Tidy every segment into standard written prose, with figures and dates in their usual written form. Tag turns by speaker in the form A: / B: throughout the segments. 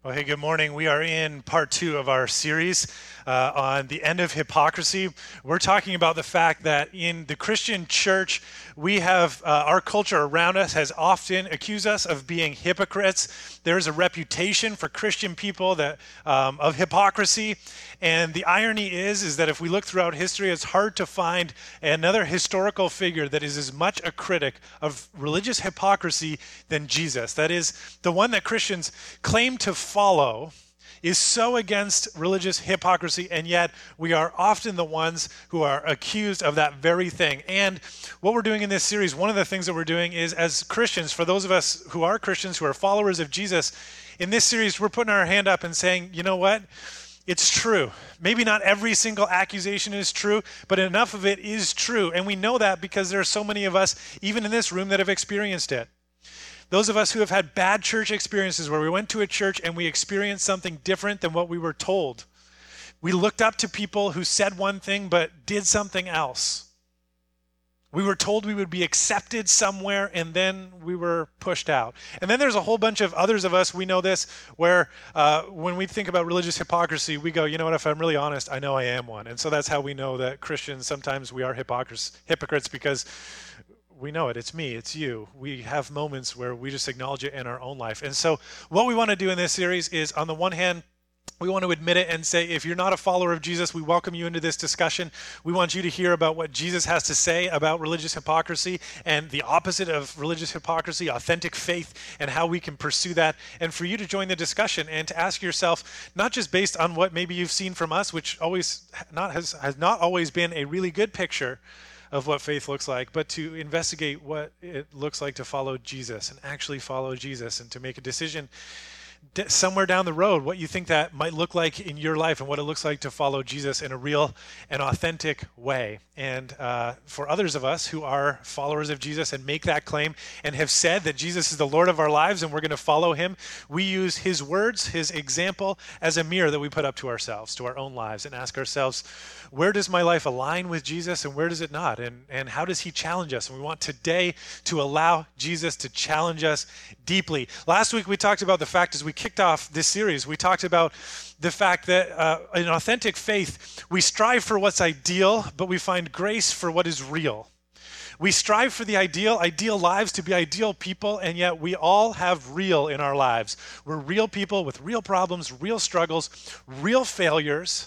A: Well, hey, good morning. We are in part 2 of our series on the end of hypocrisy. We're talking about the fact that in the Christian church, we have our culture around us has often accused us of being hypocrites. There's a reputation for Christian people that of hypocrisy. And the irony is that if we look throughout history, it's hard to find another historical figure that is as much a critic of religious hypocrisy than Jesus. That is, the one that Christians claim to follow is so against religious hypocrisy, and yet we are often the ones who are accused of that very thing. And what we're doing in this series, one of the things that we're doing is, as Christians, for those of us who are Christians, who are followers of Jesus, in this series, we're putting our hand up and saying, you know what? It's true. Maybe not every single accusation is true, but enough of it is true. And we know that because there are so many of us, even in this room, that have experienced it. Those of us who have had bad church experiences where we went to a church and we experienced something different than what we were told. We looked up to people who said one thing but did something else. We were told we would be accepted somewhere, and then we were pushed out. And then there's a whole bunch of others of us, we know this, where when we think about religious hypocrisy, we go, you know what, if I'm really honest, I know I am one. And so that's how we know that Christians, sometimes we are hypocrites because we know it. It's me. It's you. We have moments where we just acknowledge it in our own life. And so what we want to do in this series is, on the one hand, we want to admit it and say, if you're not a follower of Jesus, we welcome you into this discussion. We want you to hear about what Jesus has to say about religious hypocrisy and the opposite of religious hypocrisy, authentic faith, and how we can pursue that. And for you to join the discussion and to ask yourself, not just based on what maybe you've seen from us, which has not always been a really good picture of what faith looks like, but to investigate what it looks like to follow Jesus and actually follow Jesus, and to make a decision somewhere down the road what you think that might look like in your life and what it looks like to follow Jesus in a real and authentic way. And for others of us who are followers of Jesus and make that claim and have said that Jesus is the Lord of our lives and we're going to follow him, we use his words, his example, as a mirror that we put up to ourselves, to our own lives, and ask ourselves, where does my life align with Jesus and where does it not? And how does he challenge us? And we want today to allow Jesus to challenge us deeply. Last week we talked about the fact, as we kicked off this series, we talked about the fact that in authentic faith, we strive for what's ideal, but we find grace for what is real. We strive for the ideal lives, to be ideal people, and yet we all have real in our lives. We're real people with real problems, real struggles, real failures.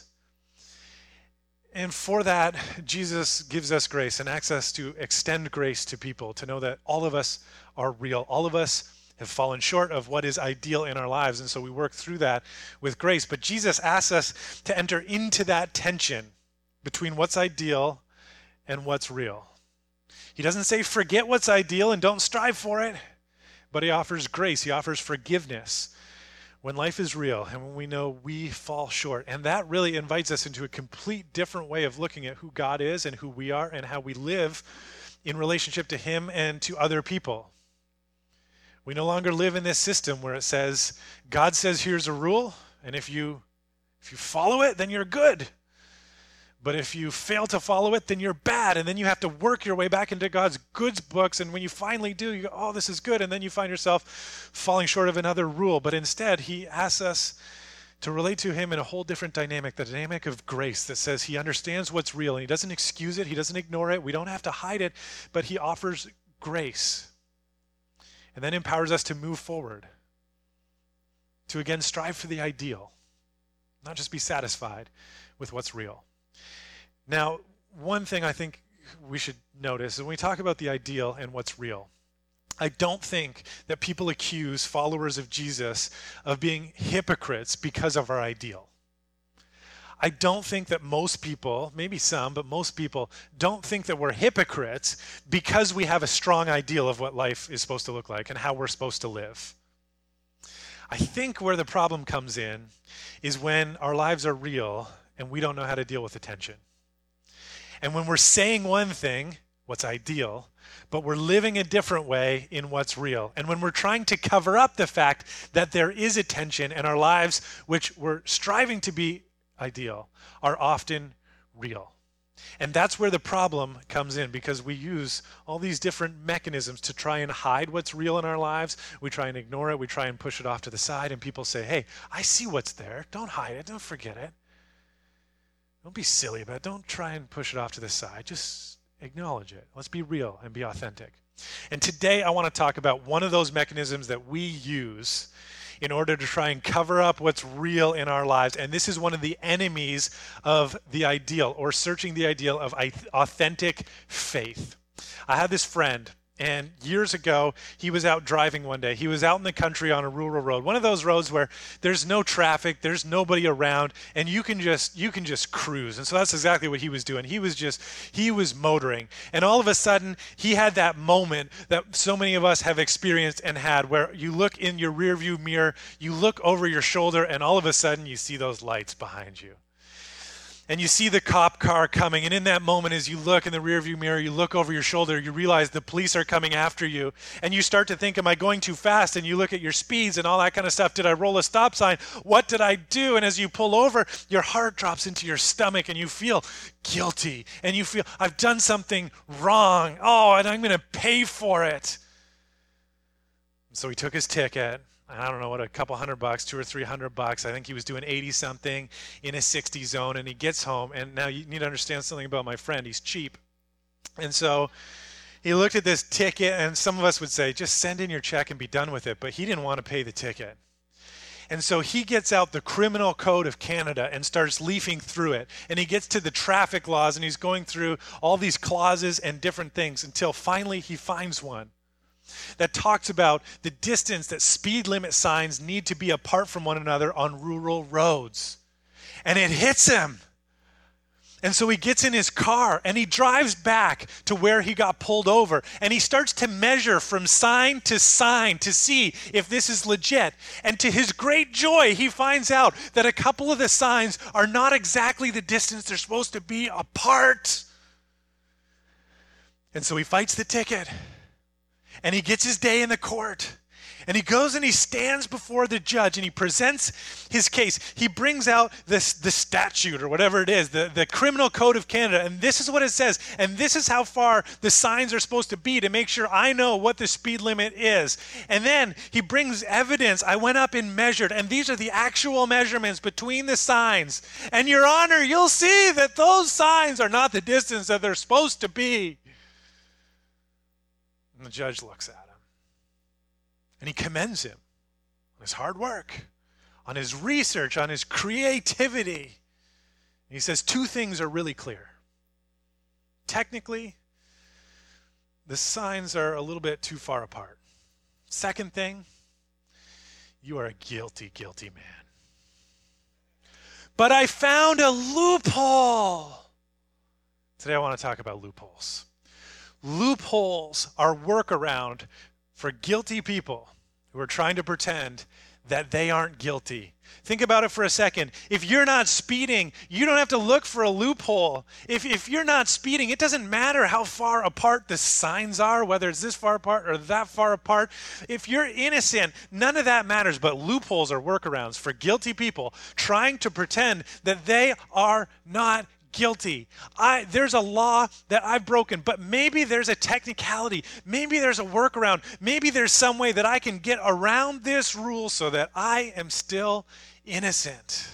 A: And for that, Jesus gives us grace and access to extend grace to people, to know that all of us are real. All of us have fallen short of what is ideal in our lives, and so we work through that with grace. But Jesus asks us to enter into that tension between what's ideal and what's real. He doesn't say forget what's ideal and don't strive for it, but he offers grace. He offers forgiveness when life is real and when we know we fall short. And that really invites us into a complete different way of looking at who God is and who we are and how we live in relationship to him and to other people. We no longer live in this system where it says, God says here's a rule, and if you follow it, then you're good. But if you fail to follow it, then you're bad, and then you have to work your way back into God's good books, and when you finally do, you go, oh, this is good, and then you find yourself falling short of another rule. But instead, he asks us to relate to him in a whole different dynamic, the dynamic of grace that says he understands what's real, and he doesn't excuse it, he doesn't ignore it, we don't have to hide it, but he offers grace. And then empowers us to move forward, to again strive for the ideal, not just be satisfied with what's real. Now, one thing I think we should notice is when we talk about the ideal and what's real, I don't think that people accuse followers of Jesus of being hypocrites because of our ideal. I don't think that most people, maybe some, but most people don't think that we're hypocrites because we have a strong ideal of what life is supposed to look like and how we're supposed to live. I think where the problem comes in is when our lives are real and we don't know how to deal with the tension. And when we're saying one thing, what's ideal, but we're living a different way in what's real. And when we're trying to cover up the fact that there is a tension in our lives, which we're striving to be ideal, are often real. And that's where the problem comes in, because we use all these different mechanisms to try and hide what's real in our lives. We try and ignore it. We try and push it off to the side. And people say, hey, I see what's there. Don't hide it. Don't forget it. Don't be silly about it. Don't try and push it off to the side. Just acknowledge it. Let's be real and be authentic. And today I want to talk about one of those mechanisms that we use in order to try and cover up what's real in our lives. And this is one of the enemies of the ideal, or searching the ideal of authentic faith. I had this friend, and years ago, he was out driving one day. He was out in the country on a rural road, one of those roads where there's no traffic, there's nobody around, and you can just cruise. And so that's exactly what he was doing. He was motoring. And all of a sudden, he had that moment that so many of us have experienced and had, where you look in your rearview mirror, you look over your shoulder, and all of a sudden, you see those lights behind you. And you see the cop car coming, and in that moment, as you look in the rearview mirror, you look over your shoulder, you realize the police are coming after you, and you start to think, am I going too fast? And you look at your speeds and all that kind of stuff. Did I roll a stop sign? What did I do? And as you pull over, your heart drops into your stomach, and you feel guilty, and you feel, I've done something wrong. Oh, and I'm going to pay for it. So he took his ticket. I don't know what, a couple $100, $200 or $300. I think he was doing 80 something in a 60 zone, and he gets home. And now you need to understand something about my friend. He's cheap. And so he looked at this ticket, and some of us would say, just send in your check and be done with it. But he didn't want to pay the ticket. And so he gets out the Criminal Code of Canada and starts leafing through it. And he gets to the traffic laws, and he's going through all these clauses and different things until finally he finds one that talks about the distance that speed limit signs need to be apart from one another on rural roads. And it hits him. And so he gets in his car and he drives back to where he got pulled over, and he starts to measure from sign to see if this is legit. And to his great joy, he finds out that a couple of the signs are not exactly the distance they're supposed to be apart. And so he fights the ticket. And he gets his day in the court. And he goes and he stands before the judge and he presents his case. He brings out the statute or whatever it is, the Criminal Code of Canada. And this is what it says. And this is how far the signs are supposed to be to make sure I know what the speed limit is. And then he brings evidence. I went up and measured, and these are the actual measurements between the signs. And Your Honor, you'll see that those signs are not the distance that they're supposed to be. And the judge looks at him, and he commends him on his hard work, on his research, on his creativity. And he says two things are really clear. Technically, the signs are a little bit too far apart. Second thing, you are a guilty, guilty man. But I found a loophole. Today I want to talk about loopholes. Loopholes are workaround for guilty people who are trying to pretend that they aren't guilty. Think about it for a second. If you're not speeding, you don't have to look for a loophole. If you're not speeding, it doesn't matter how far apart the signs are, whether it's this far apart or that far apart. If you're innocent, none of that matters. But loopholes are workarounds for guilty people trying to pretend that they are not guilty. There's a law that I've broken, but maybe there's a technicality. Maybe there's a workaround. Maybe there's some way that I can get around this rule so that I am still innocent.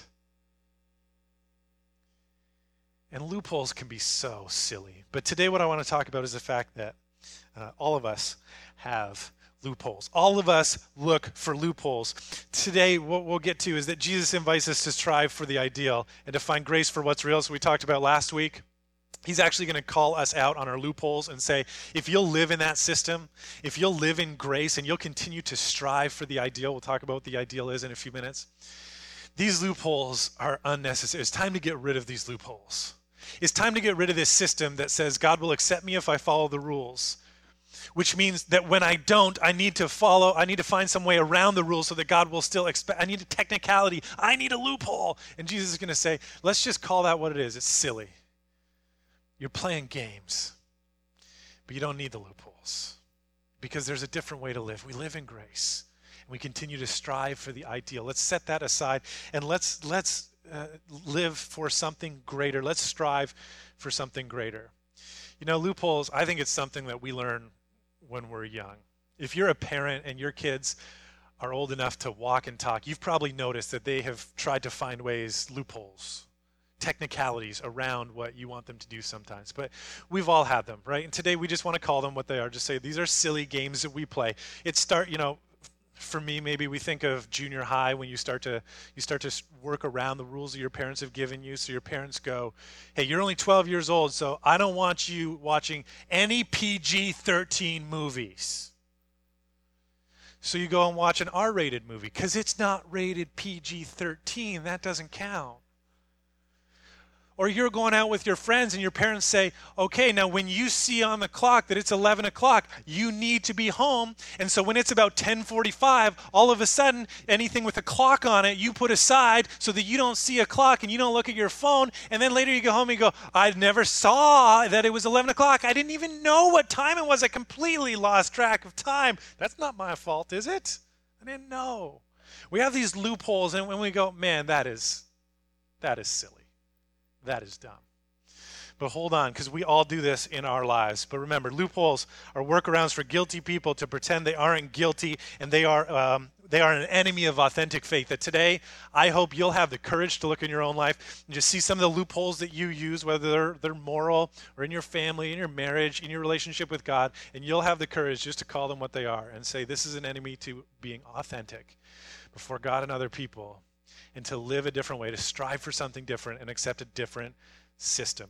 A: And loopholes can be so silly. But today what I want to talk about is the fact that all of us have loopholes. All of us look for loopholes. Today, what we'll get to is that Jesus invites us to strive for the ideal and to find grace for what's real. So we talked about last week. He's actually going to call us out on our loopholes and say, if you'll live in that system, if you'll live in grace and you'll continue to strive for the ideal, we'll talk about what the ideal is in a few minutes. These loopholes are unnecessary. It's time to get rid of these loopholes. It's time to get rid of this system that says God will accept me if I follow the rules. Which means that when I don't, I need to find some way around the rules so that God will still expect. I need a technicality. I need a loophole. And Jesus is going to say, let's just call that what it is. It's silly. You're playing games. But you don't need the loopholes. Because there's a different way to live. We live in grace. And we continue to strive for the ideal. Let's set that aside and let's live for something greater. Let's strive for something greater. You know, loopholes, I think it's something that we learn when we're young. If you're a parent and your kids are old enough to walk and talk, you've probably noticed that they have tried to find ways, loopholes, technicalities around what you want them to do sometimes. But we've all had them, right? And today we just want to call them what they are. Just say these are silly games that we play. For me, maybe we think of junior high when you start to work around the rules that your parents have given you. So your parents go, hey, you're only 12 years old, so I don't want you watching any PG-13 movies. So you go and watch an R-rated movie because it's not rated PG-13. That doesn't count. Or you're going out with your friends and your parents say, okay, now when you see on the clock that it's 11 o'clock, you need to be home. And so when it's about 10:45, all of a sudden, anything with a clock on it, you put aside so that you don't see a clock and you don't look at your phone. And then later you go home and you go, I never saw that it was 11 o'clock. I didn't even know what time it was. I completely lost track of time. That's not my fault, is it? I didn't know. We have these loopholes, and when we go, man, that is silly. That is dumb. But hold on, because we all do this in our lives. But remember, loopholes are workarounds for guilty people to pretend they aren't guilty, and they are an enemy of authentic faith. That today, I hope you'll have the courage to look in your own life and just see some of the loopholes that you use, whether they're moral or in your family, in your marriage, in your relationship with God, and you'll have the courage just to call them what they are and say, this is an enemy to being authentic before God and other people, and to live a different way, to strive for something different and accept a different system.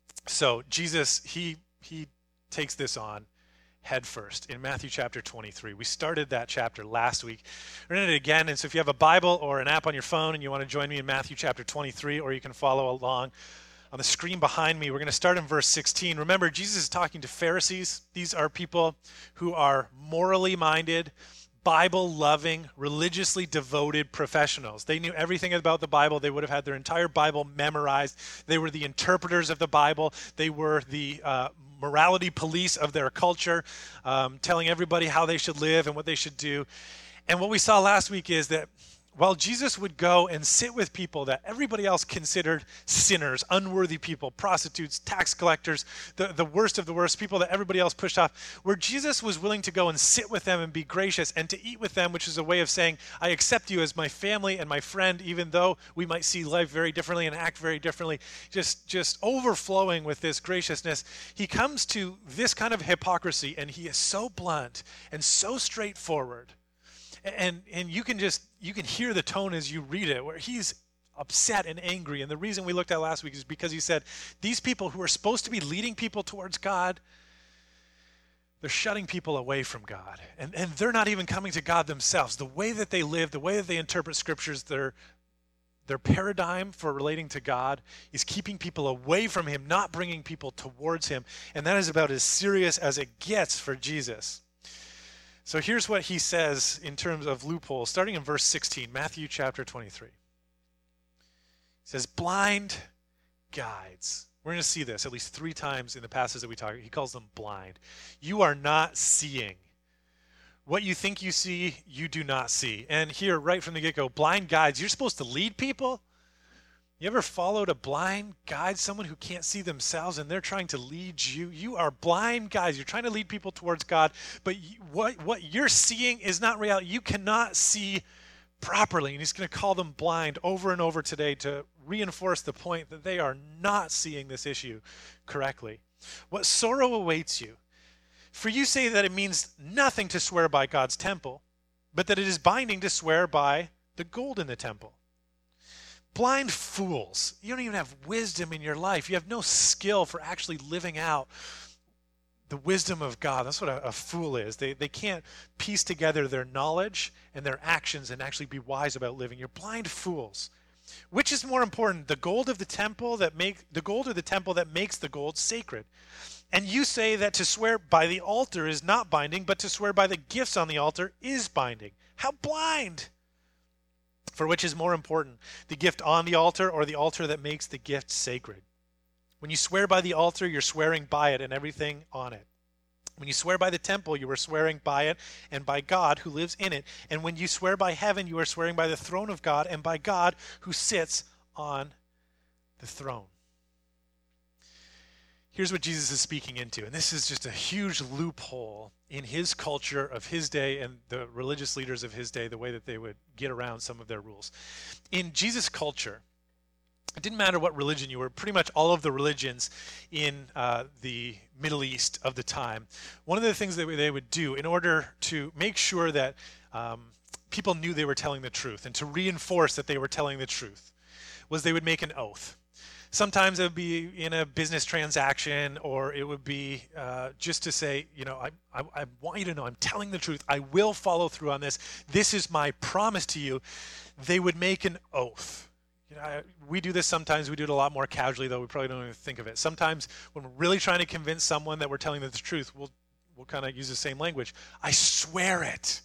A: So Jesus, he takes this on head first in Matthew chapter 23. We started that chapter last week. We're in it again, and so if you have a Bible or an app on your phone and you want to join me in Matthew chapter 23, or you can follow along on the screen behind me, we're going to start in verse 16. Remember, Jesus is talking to Pharisees. These are people who are morally minded, Bible-loving, religiously devoted professionals. They knew everything about the Bible. They would have had their entire Bible memorized. They were the interpreters of the Bible. They were the morality police of their culture, telling everybody how they should live and what they should do. And what we saw last week is that while Jesus would go and sit with people that everybody else considered sinners, unworthy people, prostitutes, tax collectors, the worst of the worst, people that everybody else pushed off, where Jesus was willing to go and sit with them and be gracious and to eat with them, which is a way of saying, I accept you as my family and my friend, even though we might see life very differently and act very differently, just overflowing with this graciousness. He comes to this kind of hypocrisy, and he is so blunt and so straightforward. And you can hear the tone as you read it, where he's upset and angry. And the reason we looked at last week is because he said, these people who are supposed to be leading people towards God, they're shutting people away from God. And they're not even coming to God themselves. The way that they live, the way that they interpret scriptures, their paradigm for relating to God is keeping people away from him, not bringing people towards him. And that is about as serious as it gets for Jesus. So here's what he says in terms of loopholes, starting in verse 16, Matthew chapter 23. He says, blind guides. We're going to see this at least 3 times in the passage that we talk. He calls them blind. You are not seeing. What you think you see, you do not see. And here, right from the get-go, blind guides. You're supposed to lead people? You ever followed a blind guide, someone who can't see themselves, and they're trying to lead you? You are blind guides. You're trying to lead people towards God, but what you're seeing is not reality. You cannot see properly, and he's going to call them blind over and over today to reinforce the point that they are not seeing this issue correctly. What sorrow awaits you? For you say that it means nothing to swear by God's temple, but that it is binding to swear by the gold in the temple. Blind fools. You don't even have wisdom in your life. You have no skill for actually living out the wisdom of God. That's what a fool is. They can't piece together their knowledge and their actions and actually be wise about living. You're blind fools. Which is more important, the gold of the temple that makes the gold sacred? And you say that to swear by the altar is not binding, but to swear by the gifts on the altar is binding. How blind! For which is more important, the gift on the altar or the altar that makes the gift sacred? When you swear by the altar, you're swearing by it and everything on it. When you swear by the temple, you are swearing by it and by God who lives in it. And when you swear by heaven, you are swearing by the throne of God and by God who sits on the throne. Here's what Jesus is speaking into, and this is just a huge loophole in his culture of his day and the religious leaders of his day, the way that they would get around some of their rules. In Jesus' culture, it didn't matter what religion you were. Pretty much all of the religions in the Middle East of the time, one of the things that they would do in order to make sure that people knew they were telling the truth and to reinforce that they were telling the truth was they would make an oath. Sometimes it would be in a business transaction, or it would be just to say, I want you to know I'm telling the truth. I will follow through on this. This is my promise to you. They would make an oath. We do this sometimes. We do it a lot more casually, though. We probably don't even think of it. Sometimes when we're really trying to convince someone that we're telling them the truth, we'll kind of use the same language. I swear it.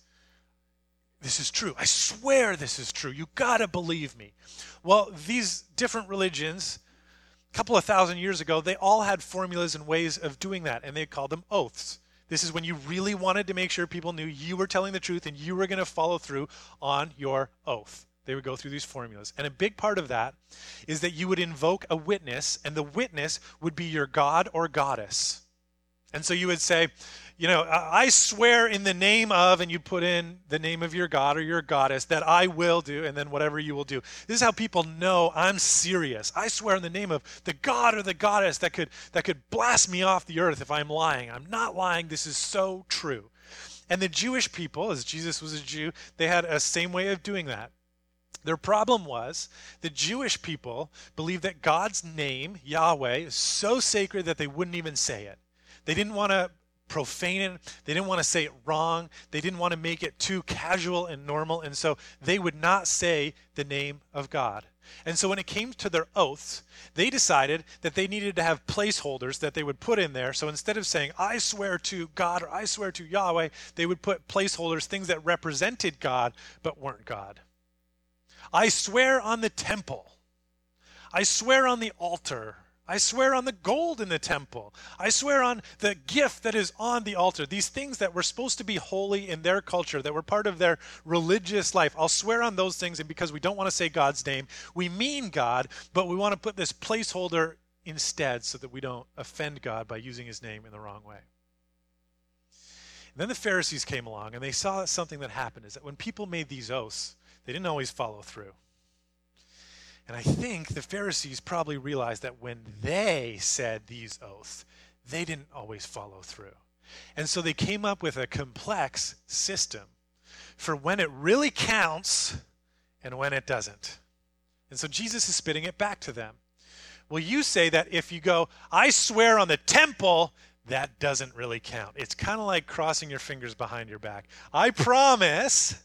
A: This is true. I swear this is true. You got to believe me. Well, these different religions, a couple of thousand years ago, they all had formulas and ways of doing that, and they called them oaths. This is when you really wanted to make sure people knew you were telling the truth and you were going to follow through on your oath. They would go through these formulas. And a big part of that is that you would invoke a witness, and the witness would be your god or goddess. And so you would say, I swear in the name of, and you put in the name of your god or your goddess that I will do, and then whatever you will do. This is how people know I'm serious. I swear in the name of the god or the goddess that could blast me off the earth if I'm lying. I'm not lying. This is so true. And the Jewish people, as Jesus was a Jew, they had a same way of doing that. Their problem was the Jewish people believed that God's name, Yahweh, is so sacred that they wouldn't even say it. They didn't want to profane it. They didn't want to say it wrong. They didn't want to make it too casual and normal. And so they would not say the name of God. And so when it came to their oaths, they decided that they needed to have placeholders that they would put in there. So instead of saying, I swear to God or I swear to Yahweh, they would put placeholders, things that represented God but weren't God. I swear on the temple. I swear on the altar. I swear on the gold in the temple. I swear on the gift that is on the altar. These things that were supposed to be holy in their culture, that were part of their religious life. I'll swear on those things, and because we don't want to say God's name, we mean God, but we want to put this placeholder instead so that we don't offend God by using his name in the wrong way. And then the Pharisees came along, and they saw something that happened, is that when people made these oaths, they didn't always follow through. And I think the Pharisees probably realized that when they said these oaths, they didn't always follow through. And so they came up with a complex system for when it really counts and when it doesn't. And so Jesus is spitting it back to them. Well, you say that if you go, I swear on the temple, that doesn't really count. It's kind of like crossing your fingers behind your back. I promise,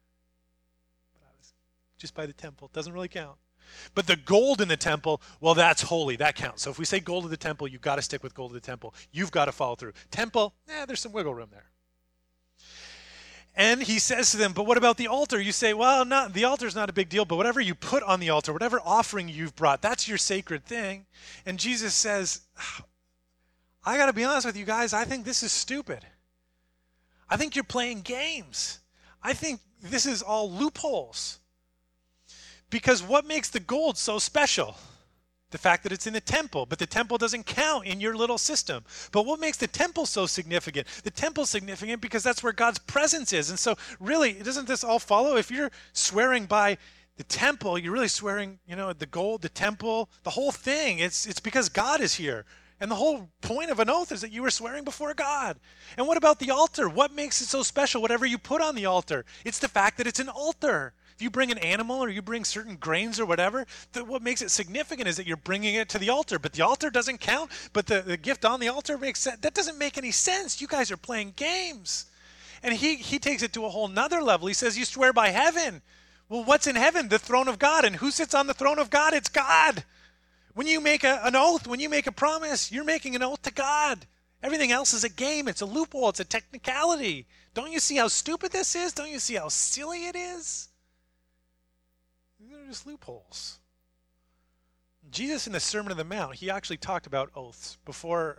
A: just by the temple, it doesn't really count. But the gold in the temple, well, that's holy. That counts. So if we say gold of the temple, you've got to stick with gold of the temple. You've got to follow through. Temple, there's some wiggle room there. And he says to them, but what about the altar? You say, well, the altar's not a big deal, but whatever you put on the altar, whatever offering you've brought, that's your sacred thing. And Jesus says, I got to be honest with you guys, I think this is stupid. I think you're playing games. I think this is all loopholes. Because what makes the gold so special? The fact that it's in the temple, but the temple doesn't count in your little system. But what makes the temple so significant? The temple's significant because that's where God's presence is. And so really, doesn't this all follow? If you're swearing by the temple, you're really swearing, the gold, the temple, the whole thing. It's because God is here. And the whole point of an oath is that you were swearing before God. And what about the altar? What makes it so special, whatever you put on the altar? It's the fact that it's an altar. If you bring an animal or you bring certain grains or whatever, what makes it significant is that you're bringing it to the altar. But the altar doesn't count, but the gift on the altar makes sense. That doesn't make any sense. You guys are playing games. And he takes it to a whole nother level. He says, you swear by heaven. Well, what's in heaven? The throne of God. And who sits on the throne of God? It's God. When you make an oath, when you make a promise, you're making an oath to God. Everything else is a game. It's a loophole. It's a technicality. Don't you see how stupid this is? Don't you see how silly it is? They're just loopholes. Jesus in the Sermon on the Mount, he actually talked about oaths before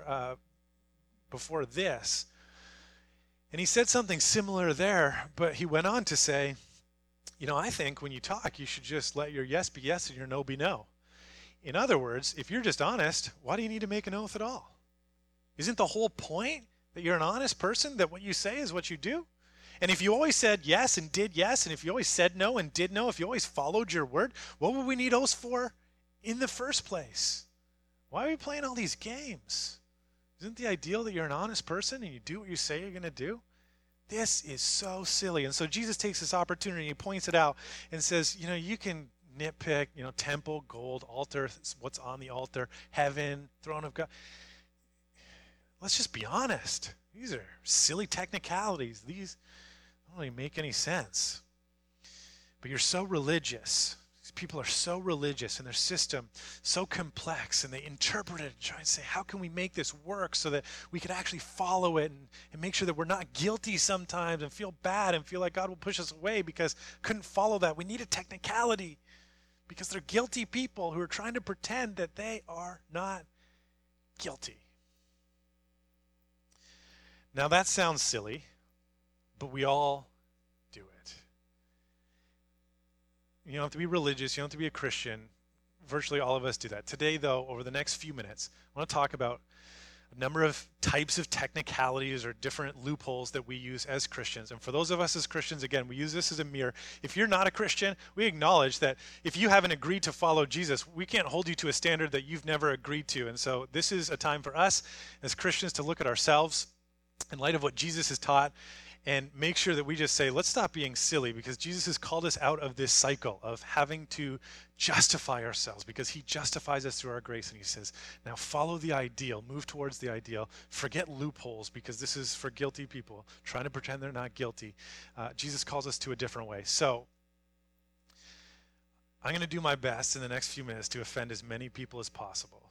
A: this. And he said something similar there, but he went on to say, I think when you talk, you should just let your yes be yes and your no be no. In other words, if you're just honest, why do you need to make an oath at all? Isn't the whole point that you're an honest person, that what you say is what you do? And if you always said yes and did yes, and if you always said no and did no, if you always followed your word, what would we need oaths for in the first place? Why are we playing all these games? Isn't the ideal that you're an honest person and you do what you say you're going to do? This is so silly. And so Jesus takes this opportunity, he points it out and says, you can nitpick, temple, gold, altar, what's on the altar, heaven, throne of God. Let's just be honest. These are silly technicalities. These don't really make any sense. But you're so religious. These people are so religious and their system so complex, and they interpret it and try and say, how can we make this work so that we could actually follow it and make sure that we're not guilty sometimes and feel bad and feel like God will push us away because couldn't follow that. We need a technicality because they're guilty people who are trying to pretend that they are not guilty. Now that sounds silly, but we all do it. You don't have to be religious. You don't have to be a Christian. Virtually all of us do that. Today, though, over the next few minutes, I want to talk about a number of types of technicalities or different loopholes that we use as Christians. And for those of us as Christians, again, we use this as a mirror. If you're not a Christian, we acknowledge that if you haven't agreed to follow Jesus, we can't hold you to a standard that you've never agreed to. And so this is a time for us as Christians to look at ourselves in light of what Jesus has taught and make sure that we just say, let's stop being silly, because Jesus has called us out of this cycle of having to justify ourselves, because he justifies us through our grace. And he says, now follow the ideal, move towards the ideal, forget loopholes, because this is for guilty people trying to pretend they're not guilty. Jesus calls us to a different way. So I'm going to do my best in the next few minutes to offend as many people as possible.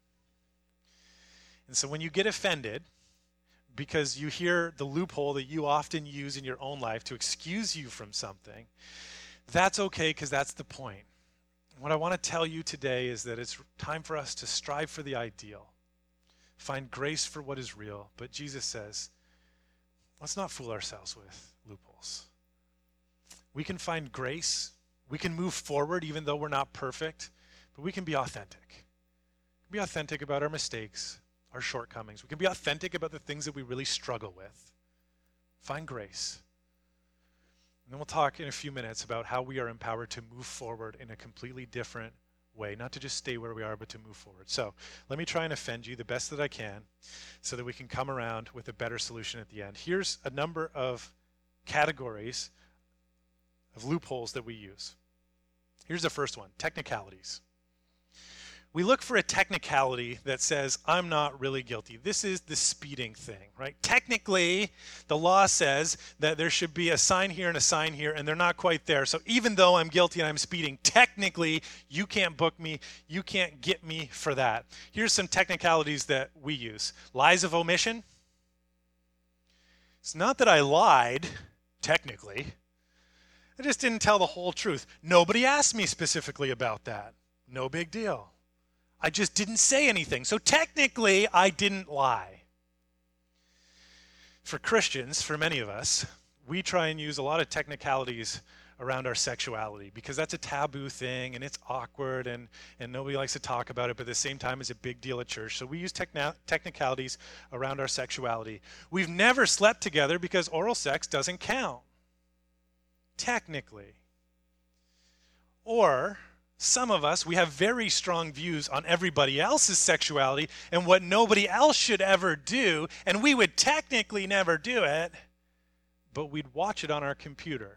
A: And so when you get offended, because you hear the loophole that you often use in your own life to excuse you from something, that's okay, because that's the point. What I want to tell you today is that it's time for us to strive for the ideal, find grace for what is real. But Jesus says, let's not fool ourselves with loopholes. We can find grace. We can move forward even though we're not perfect, but we can be authentic. Be authentic about our mistakes, our shortcomings. We can be authentic about the things that we really struggle with. Find grace. And then we'll talk in a few minutes about how we are empowered to move forward in a completely different way, not to just stay where we are, but to move forward. So let me try and offend you the best that I can so that we can come around with a better solution at the end. Here's a number of categories of loopholes that we use. Here's the first one, technicalities. We look for a technicality that says, I'm not really guilty. This is the speeding thing, right? Technically, the law says that there should be a sign here and a sign here, and they're not quite there. So even though I'm guilty and I'm speeding, technically, you can't book me. You can't get me for that. Here's some technicalities that we use. Lies of omission. It's not that I lied, technically. I just didn't tell the whole truth. Nobody asked me specifically about that. No big deal. I just didn't say anything. So technically, I didn't lie. For Christians, for many of us, we try and use a lot of technicalities around our sexuality because that's a taboo thing and it's awkward and nobody likes to talk about it, but at the same time, it's a big deal at church. So we use technicalities around our sexuality. We've never slept together because oral sex doesn't count, technically. Or some of us, we have very strong views on everybody else's sexuality and what nobody else should ever do, and we would technically never do it, but we'd watch it on our computer.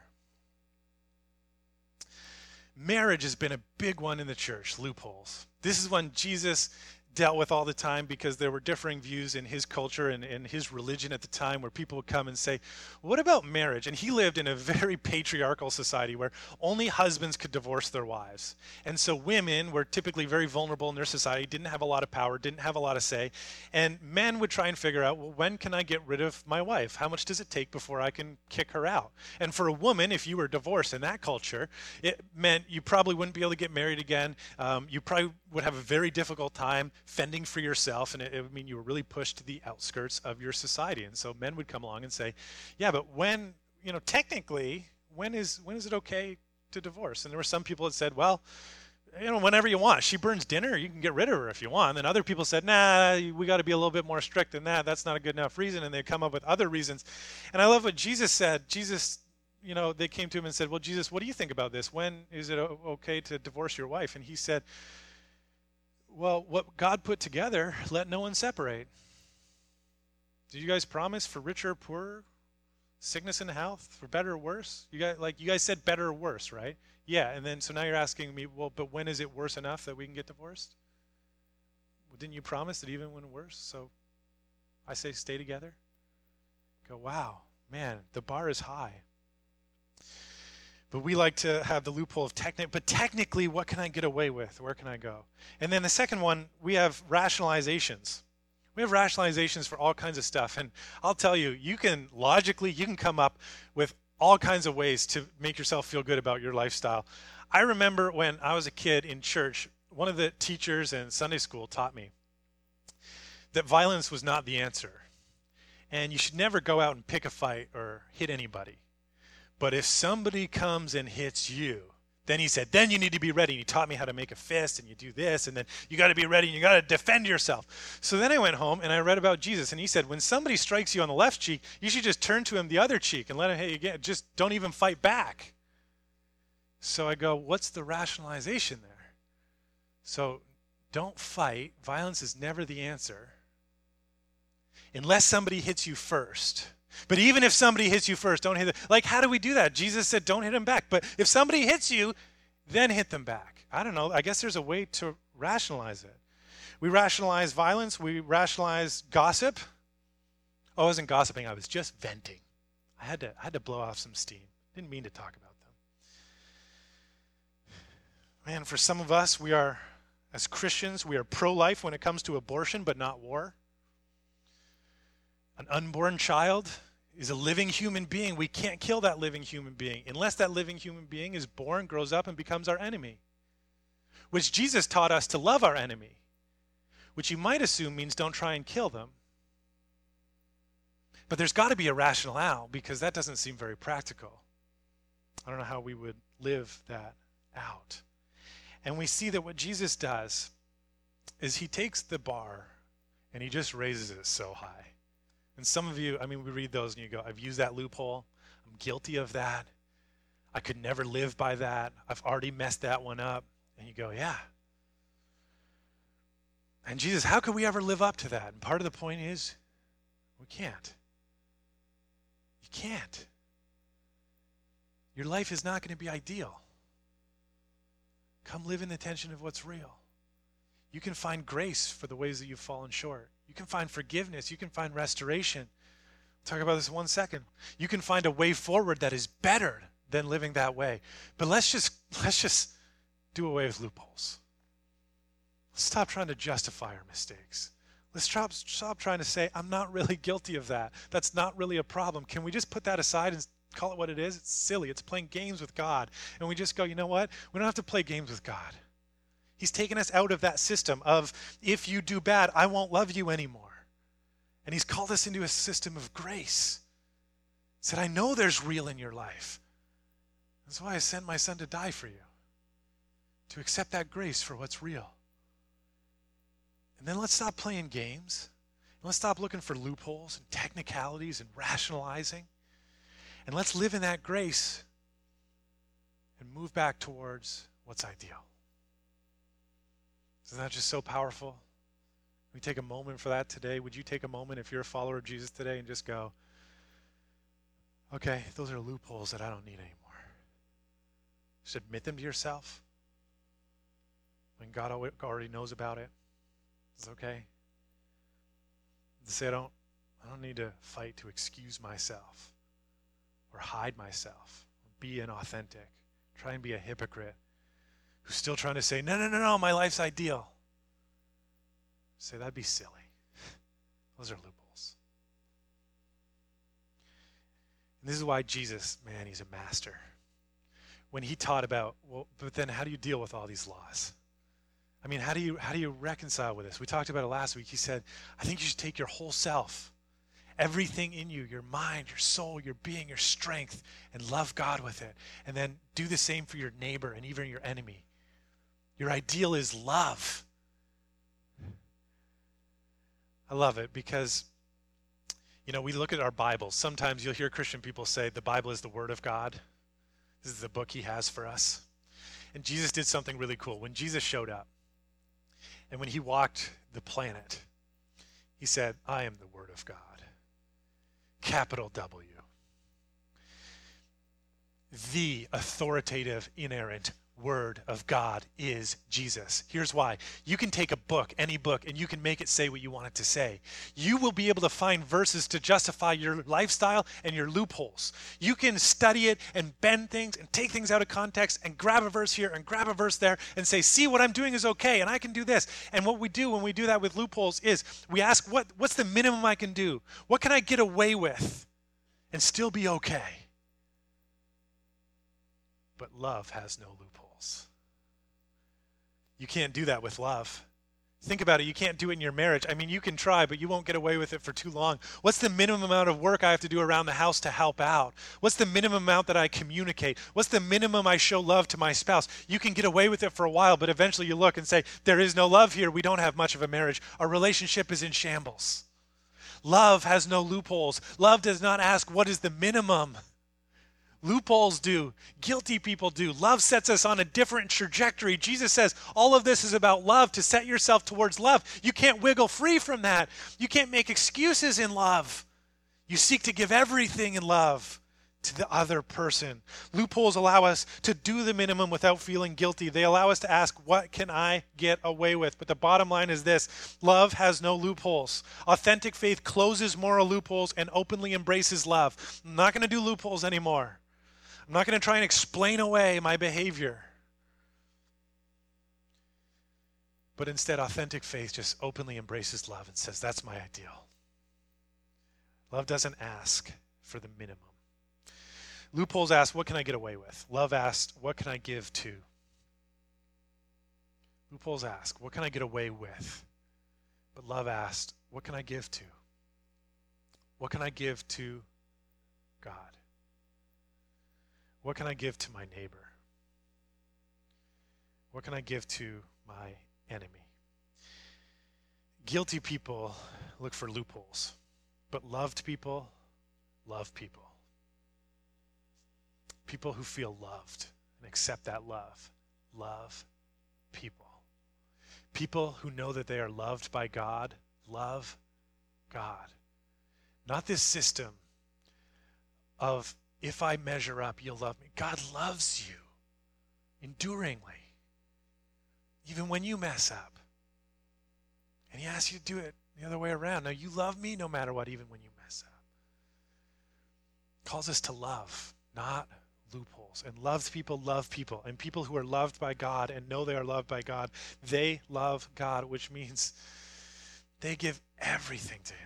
A: Marriage has been a big one in the church, loopholes. This is one Jesus dealt with all the time because there were differing views in his culture and in his religion at the time where people would come and say, what about marriage? And he lived in a very patriarchal society where only husbands could divorce their wives. And so women were typically very vulnerable in their society, didn't have a lot of power, didn't have a lot of say. And men would try and figure out, well, when can I get rid of my wife? How much does it take before I can kick her out? And for a woman, if you were divorced in that culture, it meant you probably wouldn't be able to get married again. You probably would have a very difficult time fending for yourself, and it would mean you were really pushed to the outskirts of your society. And so men would come along and say, yeah, but when, technically, when is it okay to divorce? And there were some people that said, well, whenever you want. She burns dinner, you can get rid of her if you want. And then other people said, nah, we got to be a little bit more strict than that. That's not a good enough reason. And they come up with other reasons. And I love what Jesus said. Jesus, they came to him and said, well, Jesus, what do you think about this? When is it okay to divorce your wife? And he said, well, what God put together, let no one separate. Did you guys promise for richer or poorer, sickness and health, for better or worse? You guys said better or worse, right? Yeah, and then so now you're asking me, well, but when is it worse enough that we can get divorced? Well, didn't you promise that even when worse? So I say stay together. Go, wow, man, the bar is high. But we like to have the loophole of technically, what can I get away with? Where can I go? And then the second one, we have rationalizations. We have rationalizations for all kinds of stuff. And I'll tell you, you can come up with all kinds of ways to make yourself feel good about your lifestyle. I remember when I was a kid in church, one of the teachers in Sunday school taught me that violence was not the answer. And you should never go out and pick a fight or hit anybody. But if somebody comes and hits you, then he said, then you need to be ready. And he taught me how to make a fist, and you do this, and then you got to be ready, and you got to defend yourself. So then I went home, and I read about Jesus, and he said, when somebody strikes you on the left cheek, you should just turn to him the other cheek and let him hit you again. Just don't even fight back. So I go, what's the rationalization there? So don't fight. Violence is never the answer unless somebody hits you first. But even if somebody hits you first, don't hit them. Like, how do we do that? Jesus said, don't hit them back. But if somebody hits you, then hit them back. I don't know. I guess there's a way to rationalize it. We rationalize violence. We rationalize gossip. Oh, I wasn't gossiping. I was just venting. I had to blow off some steam. Didn't mean to talk about them. Man, for some of us, as Christians, we are pro-life when it comes to abortion, but not war. An unborn child is a living human being. We can't kill that living human being unless that living human being is born, grows up, and becomes our enemy, which Jesus taught us to love our enemy, which you might assume means don't try and kill them. But there's got to be a rationale, because that doesn't seem very practical. I don't know how we would live that out. And we see that what Jesus does is he takes the bar and he just raises it so high. And some of you, we read those and you go, I've used that loophole. I'm guilty of that. I could never live by that. I've already messed that one up. And you go, yeah. And Jesus, how could we ever live up to that? And part of the point is, we can't. You can't. Your life is not going to be ideal. Come live in the tension of what's real. You can find grace for the ways that you've fallen short. You can find forgiveness. You can find restoration. We'll talk about this in 1 second. You can find a way forward that is better than living that way. But let's just do away with loopholes. Let's stop trying to justify our mistakes. Let's stop trying to say, I'm not really guilty of that. That's not really a problem. Can we just put that aside and call it what it is? It's silly. It's playing games with God. And we just go, you know what? We don't have to play games with God. He's taken us out of that system of, if you do bad, I won't love you anymore. And he's called us into a system of grace. He said, I know there's real in your life. That's why I sent my son to die for you. To accept that grace for what's real. And then let's stop playing games. And let's stop looking for loopholes and technicalities and rationalizing. And let's live in that grace and move back towards what's ideal. Isn't that just so powerful? We take a moment for that today. Would you take a moment if you're a follower of Jesus today and just go, okay, those are loopholes that I don't need anymore. Just admit them to yourself. When God already knows about it, it's okay. To say I don't need to fight to excuse myself or hide myself, or be inauthentic, try and be a hypocrite who's still trying to say, no, my life's ideal. Say, that'd be silly. Those are loopholes. And this is why Jesus, man, he's a master. When he taught about, well, but then how do you deal with all these laws? How do you reconcile with this? We talked about it last week. He said, I think you should take your whole self everything in you, your mind, your soul, your being, your strength, and love God with it. And then do the same for your neighbor and even your enemy. Your ideal is love. I love it because, we look at our Bibles. Sometimes you'll hear Christian people say the Bible is the Word of God. This is the book he has for us. And Jesus did something really cool. When Jesus showed up and when he walked the planet, he said, I am the Word of God. Capital W. The authoritative, inerrant Word of God is Jesus. Here's why. You can take a book, any book, and you can make it say what you want it to say. You will be able to find verses to justify your lifestyle and your loopholes. You can study it and bend things and take things out of context and grab a verse here and grab a verse there and say, see, what I'm doing is okay and I can do this. And what we do when we do that with loopholes is we ask, what's the minimum I can do? What can I get away with and still be okay? But love has no loopholes. You can't do that with love. Think about it. You can't do it in your marriage. I mean, you can try, but you won't get away with it for too long. What's the minimum amount of work I have to do around the house to help out? What's the minimum amount that I communicate? What's the minimum I show love to my spouse? You can get away with it for a while, but eventually you look and say, there is no love here. We don't have much of a marriage. Our relationship is in shambles. Love has no loopholes. Love does not ask, what is the minimum? Loopholes do. Guilty people do. Love sets us on a different trajectory. Jesus says all of this is about love, to set yourself towards love. You can't wiggle free from that. You can't make excuses in love. You seek to give everything in love to the other person. Loopholes allow us to do the minimum without feeling guilty. They allow us to ask, what can I get away with? But the bottom line is this: love has no loopholes. Authentic faith closes moral loopholes and openly embraces love. I'm not going to do loopholes anymore. I'm not going to try and explain away my behavior. But instead, authentic faith just openly embraces love and says, that's my ideal. Love doesn't ask for the minimum. Loopholes ask, what can I get away with? Love asks, what can I give to? Loopholes ask, what can I get away with? But love asks, what can I give to? What can I give to God? What can I give to my neighbor? What can I give to my enemy? Guilty people look for loopholes, but loved people love people. People who feel loved and accept that love people. People who know that they are loved by God love God. Not this system of, if I measure up, you'll love me. God loves you enduringly, even when you mess up. And he asks you to do it the other way around. Now, you love me no matter what, even when you mess up. Calls us to love, not loopholes. And loved people love people. And people who are loved by God and know they are loved by God, they love God, which means they give everything to him.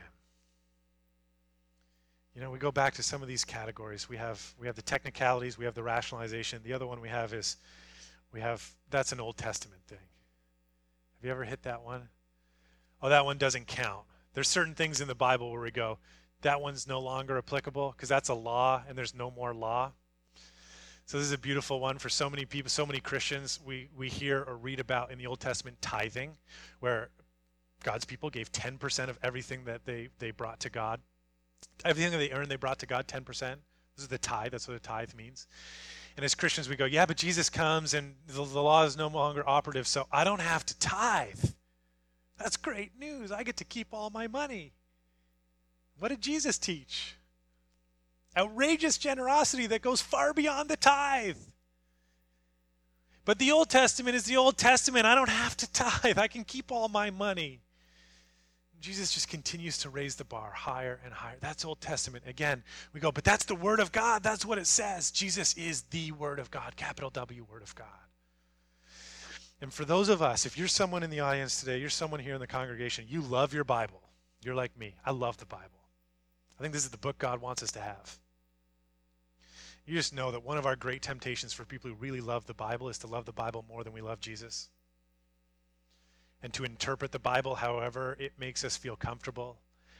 A: We go back to some of these categories. We have the technicalities, we have the rationalization. The other one we have that's an Old Testament thing. Have you ever hit that one? Oh, that one doesn't count. There's certain things in the Bible where we go, that one's no longer applicable because that's a law and there's no more law. So this is a beautiful one for so many people, so many Christians. We hear or read about in the Old Testament tithing, where God's people gave 10% of everything that they brought to God. Everything that they earned, they brought to God, 10%. This is the tithe. That's what a tithe means. And as Christians, we go, yeah, but Jesus comes and the law is no longer operative, so I don't have to tithe. That's great news. I get to keep all my money. What did Jesus teach? Outrageous generosity that goes far beyond the tithe. But the Old Testament is the Old Testament. I don't have to tithe. I can keep all my money. Jesus just continues to raise the bar higher and higher. That's Old Testament. Again, we go, but that's the Word of God. That's what it says. Jesus is the Word of God, capital W, Word of God. And for those of us, if you're someone in the audience today, you're someone here in the congregation, you love your Bible. You're like me. I love the Bible. I think this is the book God wants us to have. You just know that one of our great temptations for people who really love the Bible is to love the Bible more than we love Jesus. And to interpret the Bible however it makes us feel comfortable.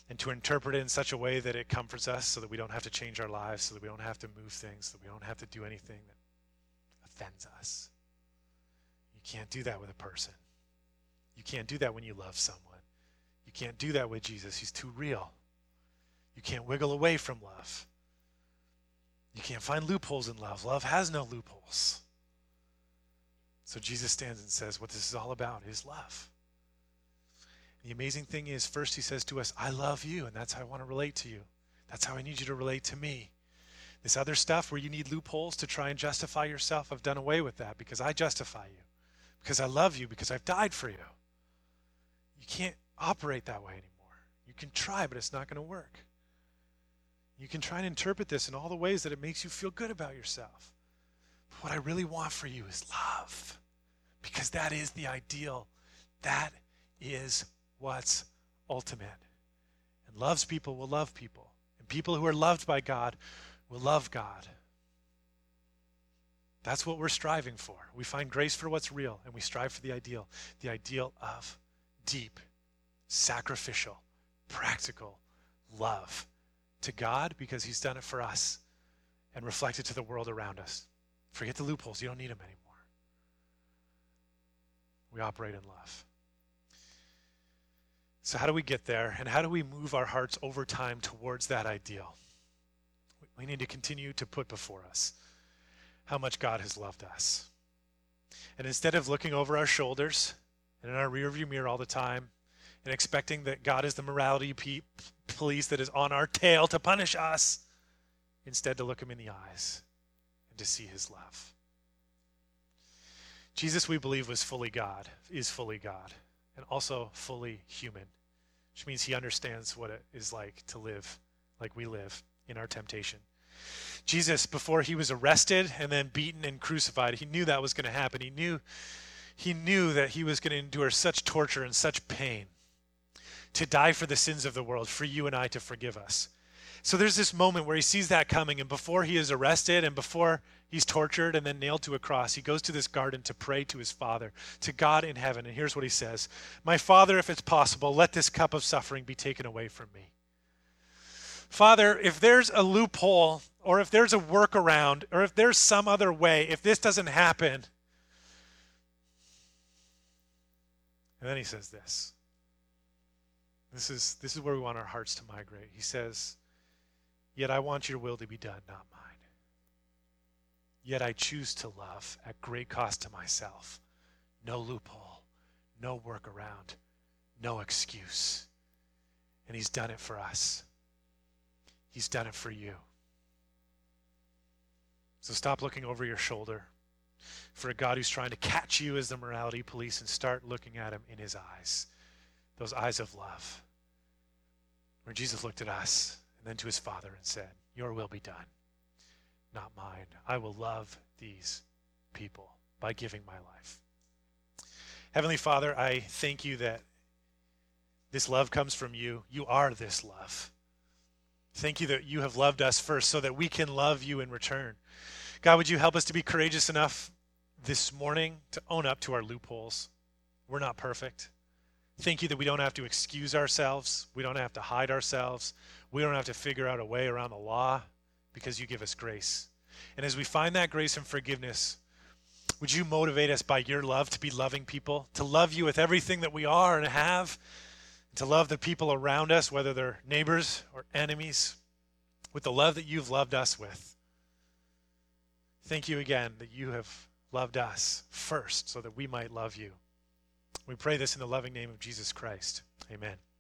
A: and to interpret it in such a way that it comforts us so that we don't have to change our lives, so that we don't have to move things, so that we don't have to do anything that offends us. You can't do that with a person. You can't do that when you love someone. You can't do that with Jesus. He's too real. You can't wiggle away from love. You can't find loopholes in love. Love has no loopholes. So Jesus stands and says, what this is all about is love. The amazing thing is, first he says to us, I love you, and that's how I want to relate to you. That's how I need you to relate to me. This other stuff where you need loopholes to try and justify yourself, I've done away with that because I justify you, because I love you, because I've died for you. You can't operate that way anymore. You can try, but it's not going to work. You can try and interpret this in all the ways that it makes you feel good about yourself. But what I really want for you is love, because that is the ideal. That is what's ultimate. And loves people will love people. And people who are loved by God will love God. That's what we're striving for. We find grace for what's real, and we strive for the ideal of deep, sacrificial, practical love to God because he's done it for us and reflected to the world around us. Forget the loopholes. You don't need them anymore. We operate in love. So how do we get there, and how do we move our hearts over time towards that ideal? We need to continue to put before us how much God has loved us. And instead of looking over our shoulders and in our rearview mirror all the time and expecting that God is the morality police that is on our tail to punish us, instead to look him in the eyes and to see his love. Jesus, we believe, was fully God, is fully God, and also fully human, which means he understands what it is like to live like we live in our temptation. Jesus, before he was arrested and then beaten and crucified, he knew that was going to happen. He knew that he was going to endure such torture and such pain to die for the sins of the world, for you and I to forgive us. So there's this moment where he sees that coming, and before he is arrested and before he's tortured and then nailed to a cross, he goes to this garden to pray to his Father, to God in heaven. And here's what he says: "My Father, if it's possible, let this cup of suffering be taken away from me." Father, if there's a loophole, or if there's a workaround, or if there's some other way, if this doesn't happen. And then he says this. This is where we want our hearts to migrate. He says, "Yet I want your will to be done, not mine. Yet I choose to love at great cost to myself. No loophole, no workaround, no excuse." And he's done it for us. He's done it for you. So stop looking over your shoulder for a God who's trying to catch you as the morality police, and start looking at him in his eyes, those eyes of love, where Jesus looked at us and then to his Father and said, "Your will be done, not mine. I will love these people by giving my life." Heavenly Father, I thank you that this love comes from you. You are this love. Thank you that you have loved us first so that we can love you in return. God, would you help us to be courageous enough this morning to own up to our loopholes? We're not perfect. Thank you that we don't have to excuse ourselves. We don't have to hide ourselves. We don't have to figure out a way around the law, because you give us grace. And as we find that grace and forgiveness, would you motivate us by your love to be loving people, to love you with everything that we are and have, and to love the people around us, whether they're neighbors or enemies, with the love that you've loved us with. Thank you again that you have loved us first so that we might love you. We pray this in the loving name of Jesus Christ. Amen.